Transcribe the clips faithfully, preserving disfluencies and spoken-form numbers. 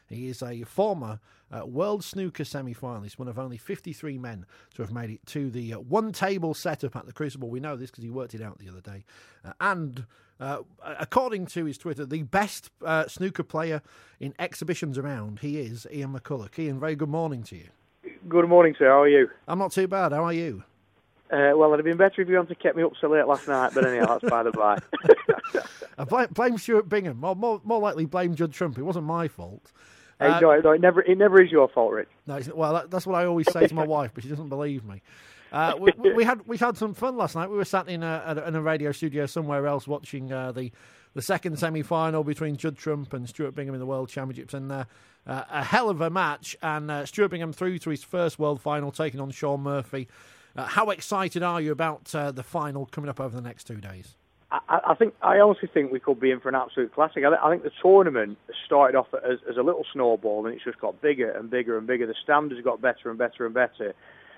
He is a former uh, World Snooker semi-finalist, one of only fifty-three men to have made it to the uh, one-table setup at the Crucible. We know this because he worked it out the other day. Uh, and uh, according to his Twitter, the best uh, snooker player in exhibitions around, he is Ian McCulloch. Ian, very good morning to you. Good morning, sir. How are you? I'm not too bad. How are you? Uh, well, it'd have been better if you hadn't kept me up so late last night, but anyhow, that's by the by. I blame, blame Stuart Bingham. More, more, more likely blame Judd Trump. It wasn't my fault. Hey, uh, no, no, it never, it never is your fault, Rich. No, it's, well, that, that's what I always say to my wife, but she doesn't believe me. Uh, we, we, we had we had some fun last night. We were sat in a, in a radio studio somewhere else watching uh, the the second semi-final between Judd Trump and Stuart Bingham in the World Championships, and uh, uh, a hell of a match. And uh, Stuart Bingham through to his first World Final, taking on Shaun Murphy. Uh, how excited are you about uh, the final coming up over the next two days? I, I think I honestly think we could be in for an absolute classic. I, I think the tournament started off as, as a little snowball, and it's just got bigger and bigger and bigger. The standards got better and better and better,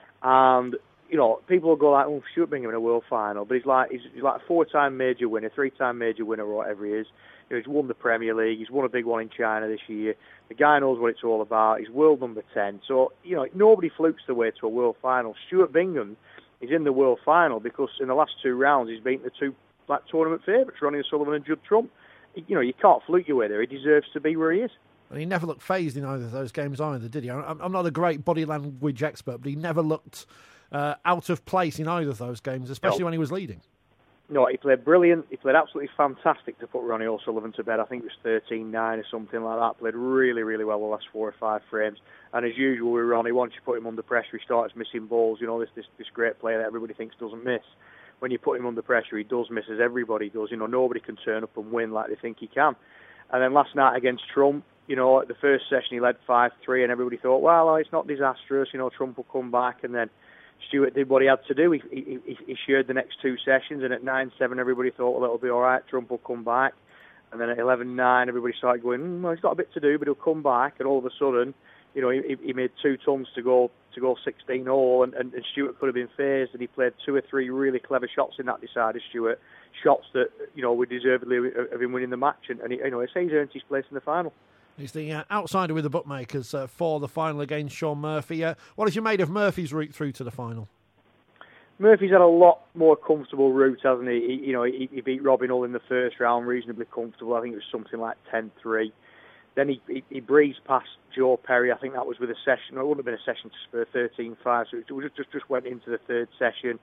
and you know, people will go like, "Oh, Stuart Bingham in a world final," but he's like he's, he's like a four-time major winner, three-time major winner, or whatever he is. You know, he's won the Premier League. He's won a big one in China this year. The guy knows what it's all about. He's world number ten. So you know, nobody flukes their way to a world final. Stuart Bingham is in the world final because in the last two rounds he's beaten the two black tournament favourites, Ronnie O'Sullivan and Judd Trump. You know, you can't fluke your way there. He deserves to be where he is. And he never looked phased in either of those games either, did he? I'm not a great body language expert, but he never looked uh, out of place in either of those games, especially no. when he was leading. No, he played brilliant. He played absolutely fantastic to put Ronnie O'Sullivan to bed. I think it was thirteen nine or something like that. Played really, really well the last four or five frames. And as usual with Ronnie, once you put him under pressure, he starts missing balls. You know, this this, this great player that everybody thinks doesn't miss. When you put him under pressure, he does miss, as everybody does. You know, nobody can turn up and win like they think he can. And then last night against Trump, you know, the first session he led five three, and everybody thought, well, it's not disastrous. You know, Trump will come back. And then Stuart did what he had to do. He, he, he shared the next two sessions, and at nine seven, everybody thought, well, it'll be all right. Trump will come back. And then at eleven nine, everybody started going, mm, well, he's got a bit to do, but he'll come back. And all of a sudden, you know, he, he made two tons to go to go sixteen all, and, and, and Stuart could have been phased, and he played two or three really clever shots in that decider, Stuart. Shots that, you know, would deservedly have been winning the match, and, and he, you know, he's earned his place in the final. He's the uh, outsider with the bookmakers uh, for the final against Shaun Murphy. Uh, what have you made of Murphy's route through to the final? Murphy's had a lot more comfortable route, hasn't he? he you know, he, he beat Robin Hull in the first round, reasonably comfortable. I think it was something like ten three. Then he, he, he breezed past Joe Perry. I think that was with a session. No, it wouldn't have been a session to spur thirteen five, so it just, just just went into the third session.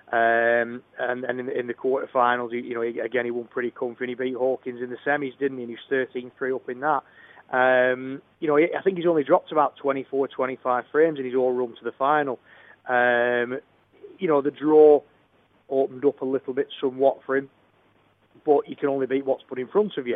Um, and and in, in the quarterfinals, he, you know, he, again he won pretty comfy, and he beat Hawkins in the semis, didn't he? And he was thirteen three up in that. Um, you know, I think he's only dropped about twenty-four, twenty-five frames in his all run to the final. Um, you know, the draw opened up a little bit somewhat for him, but you can only beat what's put in front of you.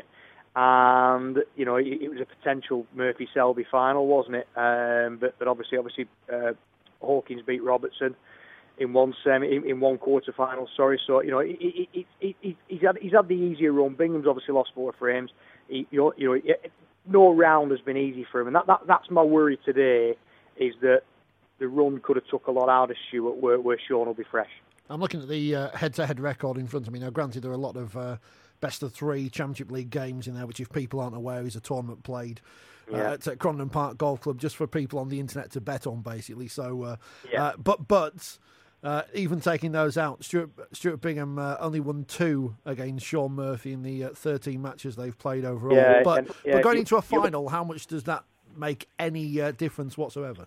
And, you know, it, it was a potential Murphy-Selby final, wasn't it? Um, but, but obviously, obviously, uh, Hawkins beat Robertson in one semi, in, in one quarter final. Sorry, so you know, he, he, he, he, he's had he's had the easier run. Bingham's obviously lost four frames. He, you know, you know, no round has been easy for him, and that, that that's my worry today. Is that the run could have took a lot out of Stuart, where, where Shaun will be fresh. I'm looking at the uh, head-to-head record in front of me now. Granted, there are a lot of uh, best of three Championship League games in there, which, if people aren't aware, is a tournament played yeah. uh, at Crondon Park Golf Club, just for people on the internet to bet on, basically. So, uh, yeah. uh, but but uh, even taking those out, Stuart Stuart Bingham uh, only won two against Shaun Murphy in the uh, thirteen matches they've played overall. Yeah, but, and, yeah, but going you, into a final, you, how much does that make any uh, difference whatsoever?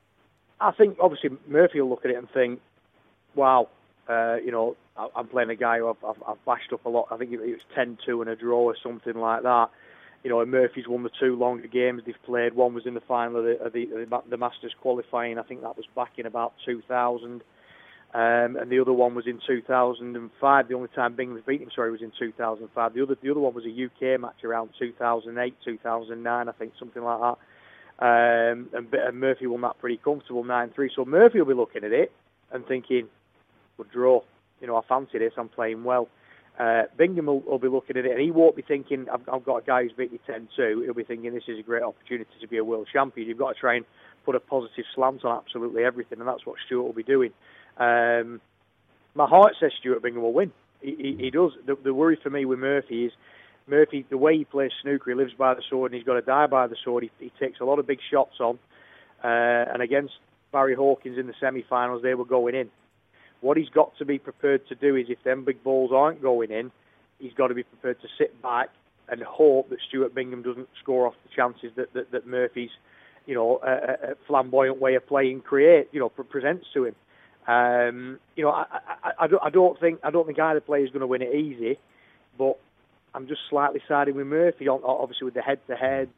I think obviously Murphy will look at it and think, "Wow, uh, you know, I, I'm playing a guy who I've, I've, I've bashed up a lot. I think it was ten two and a draw or something like that. You know, and Murphy's won the two longer games they've played. One was in the final of the, of the, the, the Masters qualifying. I think that was back in about two thousand. Um, and the other one was in two thousand five. The only time Bingham beat him, sorry, was in two thousand five. The other, the other one was a U K match around two thousand eight, two thousand nine, I think, something like that. Um, and, and Murphy won that pretty comfortable nine three. So Murphy will be looking at it and thinking, "Good draw. You know, I fancy this. I'm playing well." Uh, Bingham will, will be looking at it, and he won't be thinking, I've, I've got a guy who's beat me ten two. He'll be thinking, this is a great opportunity to be a world champion. You've got to try and put a positive slant on absolutely everything, and that's what Stuart will be doing. Um, my heart says Stuart Bingham will win. He, he, he does. The, the worry for me with Murphy is Murphy, the way he plays snooker, he lives by the sword and he's got to die by the sword. He, he takes a lot of big shots on. Uh, and against Barry Hawkins in the semi-finals, they were going in. What he's got to be prepared to do is, if them big balls aren't going in, he's got to be prepared to sit back and hope that Stuart Bingham doesn't score off the chances that, that, that Murphy's, you know, a, a flamboyant way of playing create, you know, presents to him. Um, you know, I, I, I, don't, I don't think I don't think either player is going to win it easy, but I'm just slightly siding with Murphy, on, obviously with the head-to-head,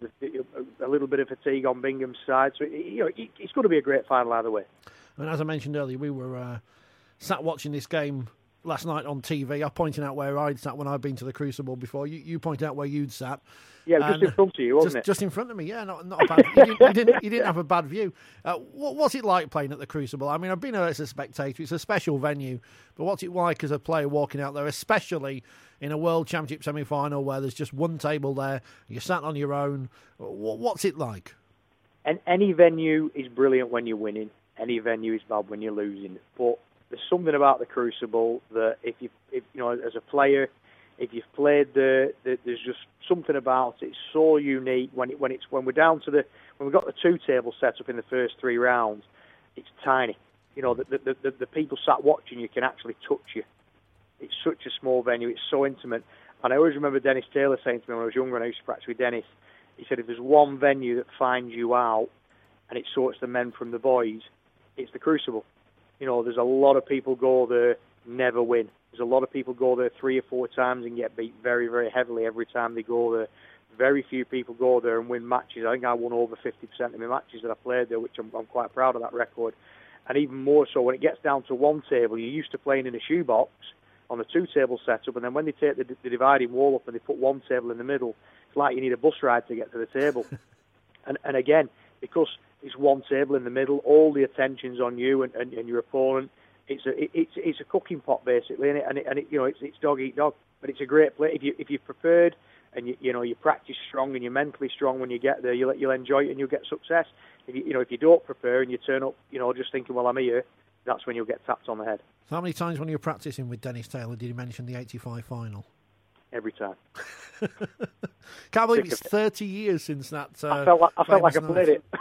a little bit of fatigue on Bingham's side. So, you know, it's going to be a great final either way. And as I mentioned earlier, we were uh, sat watching this game last night on T V. I pointed out where I'd sat when I'd been to the Crucible before. You, you pointed out where you'd sat. Yeah, just in front of you, wasn't just, it? Just in front of me, yeah. Not, not a bad. You didn't, you didn't, you didn't have a bad view. Uh, what, what's it like playing at the Crucible? I mean, I've been there as a spectator. It's a special venue. But what's it like as a player walking out there, especially in a World Championship semi-final where there's just one table there, you're sat on your own? What's it like? And any venue is brilliant when you're winning. Any venue is bad when you're losing. But there's something about the Crucible that if you, if you know, as a player, if you've played the, the, there's just something about it. It's so unique when it, when it's when we're down to the when we've got the two tables set up in the first three rounds. It's tiny. You know, the the, the the people sat watching you can actually touch you. It's such a small venue. It's so intimate. And I always remember Dennis Taylor saying to me when I was younger, and I used to practice with Dennis. He said, if there's one venue that finds you out, and it sorts the men from the boys, it's the Crucible. You know, there's a lot of people go there, never win. There's a lot of people go there three or four times and get beat very, very heavily every time they go there. Very few people go there and win matches. I think I won over fifty percent of my matches that I played there, which I'm, I'm quite proud of that record. And even more so, when it gets down to one table, you're used to playing in a shoebox on a two-table setup, and then when they take the, the dividing wall up and they put one table in the middle, it's like you need a bus ride to get to the table. and, and again, because it's one table in the middle, all the attention's on you and, and, and your opponent. It's a it, it's it's a cooking pot basically, and it, and, it, and it, you know it's it's dog eat dog. But it's a great play if you if you're prepared and you you know you practice strong and you're mentally strong when you get there. You'll you'll enjoy it and you'll get success. If you you know if you don't prepare and you turn up, you know just thinking, well, I'm here, that's when you'll get tapped on the head. So how many times when you were practicing with Dennis Taylor did you mention the eighty-five final? Every time. Can't believe it's thirty years since that. Uh, I felt like I felt like I played it.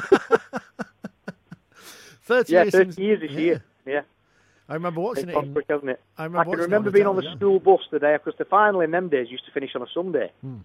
thirty yeah, years. thirty since, years this yeah. year. Yeah. I remember watching it's it. In, quick, hasn't it? I, remember I can remember on being on the television. school bus today because the final in them days used to finish on a Sunday. Hmm.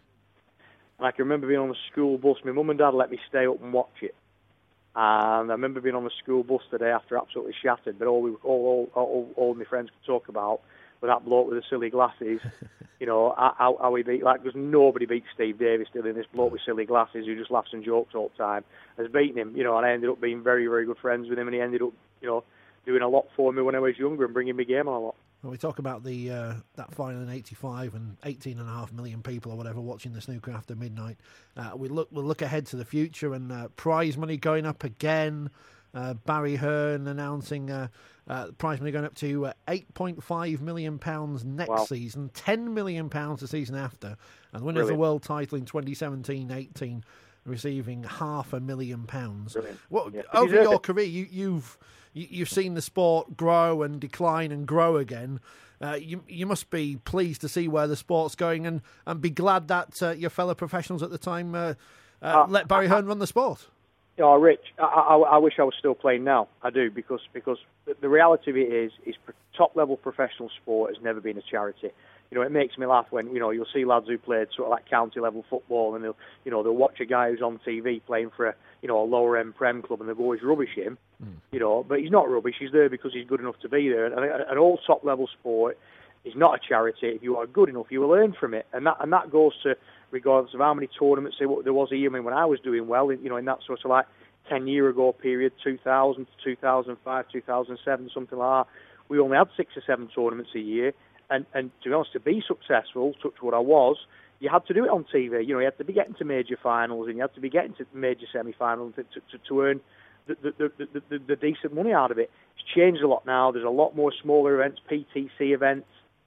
And I can remember being on the school bus. My mum and dad let me stay up and watch it. And I remember being on the school bus today after absolutely shattered. But all we, all, all, all, all my friends could talk about was that bloke with the silly glasses. You know, how, how he beat, like, because nobody beat Steve Davis still in this bloke with silly glasses who just laughs and jokes all the time, has beaten him. You know, and I ended up being very, very good friends with him, and he ended up, you know, doing a lot for me when I was younger and bringing me game on a lot. Well, we talk about the uh, that final in eighty-five and eighteen and a half million people or whatever watching the snooker after midnight. Uh, we look we'll look ahead to the future and uh, prize money going up again. Uh, Barry Hearn announcing uh, uh, prize money going up to uh, eight point five million pounds next wow. season, ten million pounds the season after, and the winner Brilliant. of the world title in twenty seventeen eighteen receiving half a million pounds. Well, yeah. over your it. career, you, you've you, you've seen the sport grow and decline and grow again. Uh, you you must be pleased to see where the sport's going and, and be glad that uh, your fellow professionals at the time uh, uh, uh, let Barry Hearn run the sport. Oh, Rich, I, I, I wish I was still playing now. I do, because because the reality of it is, is top-level professional sport has never been a charity. You know, it makes me laugh when, you know, you'll see lads who played sort of like county-level football and they'll, you know, they'll watch a guy who's on T V playing for a, you know, a lower-end Prem club and they'll always rubbish him, mm. you know, but he's not rubbish. He's there because he's good enough to be there. And an all top-level sport is not a charity. If you are good enough, you will earn from it. And that and that goes to, regardless of how many tournaments there was a year. I mean, when I was doing well, you know, in that sort of like ten year ago period, two thousand to two thousand five, two thousand seven, something like that, we only had six or seven tournaments a year. And, and to be honest, to be successful, touch what I was, you had to do it on T V. You know, you had to be getting to major finals and you had to be getting to major semi-finals to, to, to earn the, the, the, the, the decent money out of it. It's changed a lot now. There's a lot more smaller events, P T C events,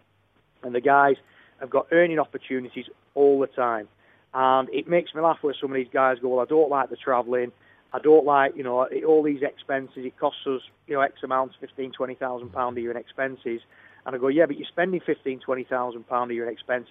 and the guys have got earning opportunities all the time. And it makes me laugh where some of these guys go, well, I don't like the travelling. I don't like, you know, all these expenses. It costs us, you know, X amount, fifteen, twenty thousand pounds a year in expenses. And I go, yeah, but you're spending fifteen, twenty thousand pounds a year in expenses.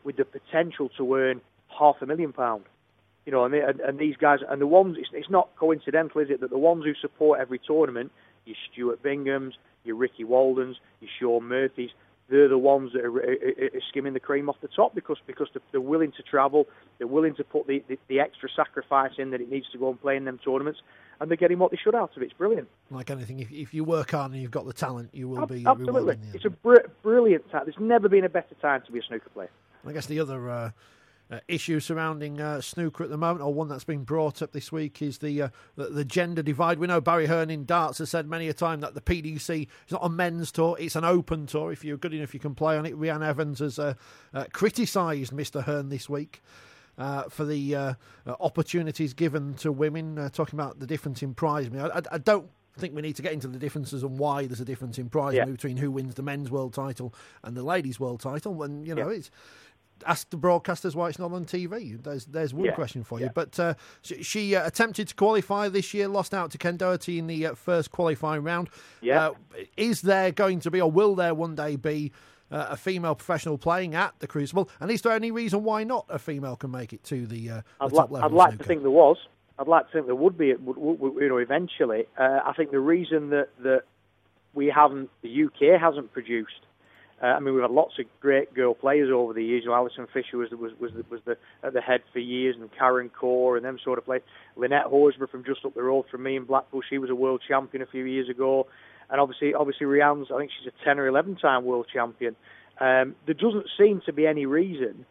with the potential to earn half a million pound. You know, and, they, and, and these guys, and the ones, it's, it's not coincidental, is it, that the ones who support every tournament, your Stuart Binghams, your Ricky Waldens, your Sean Murphys, they're the ones that are, are, are skimming the cream off the top because because they're willing to travel, they're willing to put the, the, the extra sacrifice in that it needs to go and play in them tournaments, and they're getting what they should out of it. It's brilliant. Like anything, if, if you work hard and you've got the talent, you will be absolutely. rewarded. It's a br- brilliant time. There's never been a better time to be a snooker player. I guess the other uh, uh, issue surrounding uh, snooker at the moment, or one that's been brought up this week, is the, uh, the the gender divide. We know Barry Hearn in darts has said many a time that the P D C is not a men's tour, it's an open tour. If you're good enough, you can play on it. Rhiannon Evans has uh, uh, criticised Mister Hearn this week uh, for the uh, uh, opportunities given to women, uh, talking about the difference in prize money. I, I, I don't think we need to get into the differences and why there's a difference in prize yeah. money between who wins the men's world title and the ladies' world title. And, you know, yeah. it's... Ask the broadcasters why it's not on T V. There's there's one yeah, question for you. yeah. But uh, she, she uh, attempted to qualify this year, lost out to Ken Doherty in the uh, first qualifying round. Yeah. Uh, is there going to be, or will there one day be, uh, a female professional playing at the Crucible? And is there any reason why not a female can make it to the, uh, the I'd top li- level? I'd like snooker? to think there was. I'd like to think there would be. You know, eventually. Uh, I think the reason that that we haven't, the U K hasn't produced. Uh, I mean, we've had lots of great girl players over the years. You know, Alison Fisher was was was the, was the at the head for years, and Karen Core and them sort of players. Lynette Horsburgh from just up the road from me in Blackpool, she was a world champion a few years ago, and obviously, obviously Rhiannon's, I think she's a ten or eleven time world champion. Um, there doesn't seem to be any reason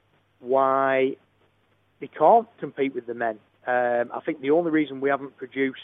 why they can't compete with the men. Um, I think the only reason we haven't produced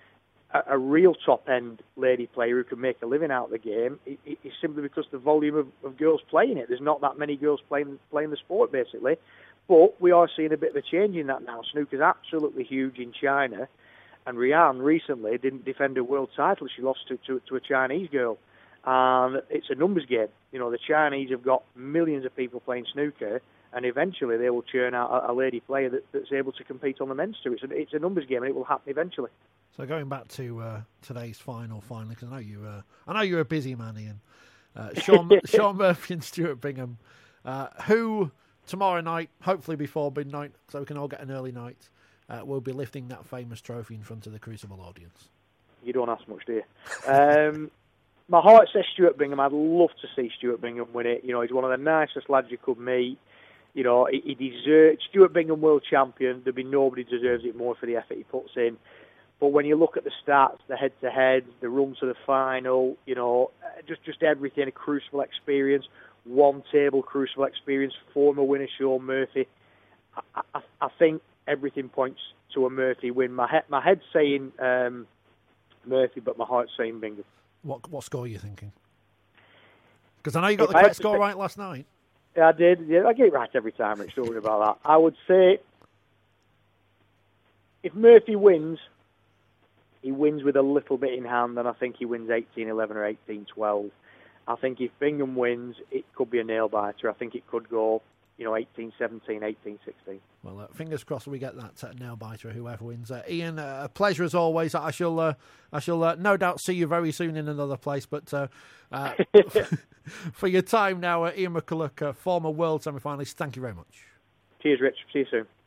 a, a real top-end lady player who can make a living out of the game is, is simply because the volume of, of girls playing it. There's not that many girls playing playing the sport, basically. But we are seeing a bit of a change in that now. Snooker's absolutely huge in China, and Rhiannon recently didn't defend her world title. She lost to, to, to a Chinese girl. And it's a numbers game. You know, the Chinese have got millions of people playing snooker, and eventually they will churn out a, a lady player that, that's able to compete on the men's tour. It's a, it's a numbers game, and it will happen eventually. So going back to uh, today's final, finally, because I know you, uh, I know you're a busy man, Ian. Uh, Sean, Sean Murphy and Stuart Bingham, uh, who tomorrow night, hopefully before midnight, so we can all get an early night, uh, will be lifting that famous trophy in front of the Crucible audience. You don't ask much, do you? Um, my heart says Stuart Bingham. I'd love to see Stuart Bingham win it. You know, he's one of the nicest lads you could meet. You know, he, he deserves Stuart Bingham world champion. There'd be nobody deserves it more for the effort he puts in. But when you look at the stats, the head-to-head, the run to the final, you know, just just everything, a Crucible experience, one-table Crucible experience, former winner Sean Murphy, I, I, I think everything points to a Murphy win. My, he, my head's saying um, Murphy, but my heart's saying Bingham. What what score are you thinking? Because I know you got If the I had correct to score pick- right last night. Yeah, I did. Yeah, I get it right every time, Rich. Don't worry about that. I would say if Murphy wins, he wins with a little bit in hand, and I think he wins eighteen eleven or eighteen twelve. I think if Bingham wins, it could be a nail-biter. I think it could go, you know, eighteen seventeen, eighteen sixteen. Well, uh, fingers crossed we get that uh, nail-biter, whoever wins. Uh, Ian, uh, a pleasure as always. I shall uh, I shall uh, no doubt see you very soon in another place, but uh, uh, for your time now, uh, Ian McCulloch, uh, former world semi-finalist, thank you very much. Cheers, Rich. See you soon.